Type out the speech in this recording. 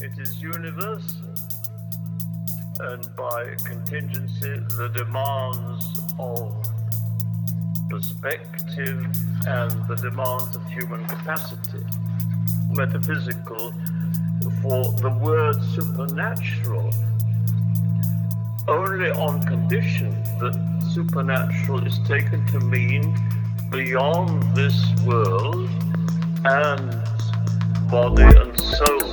It is universal, and by contingency, the demands of perspective and the demands of human capacity. Metaphysical, for the word supernatural, only on condition that supernatural is taken to mean beyond this world and body and soul.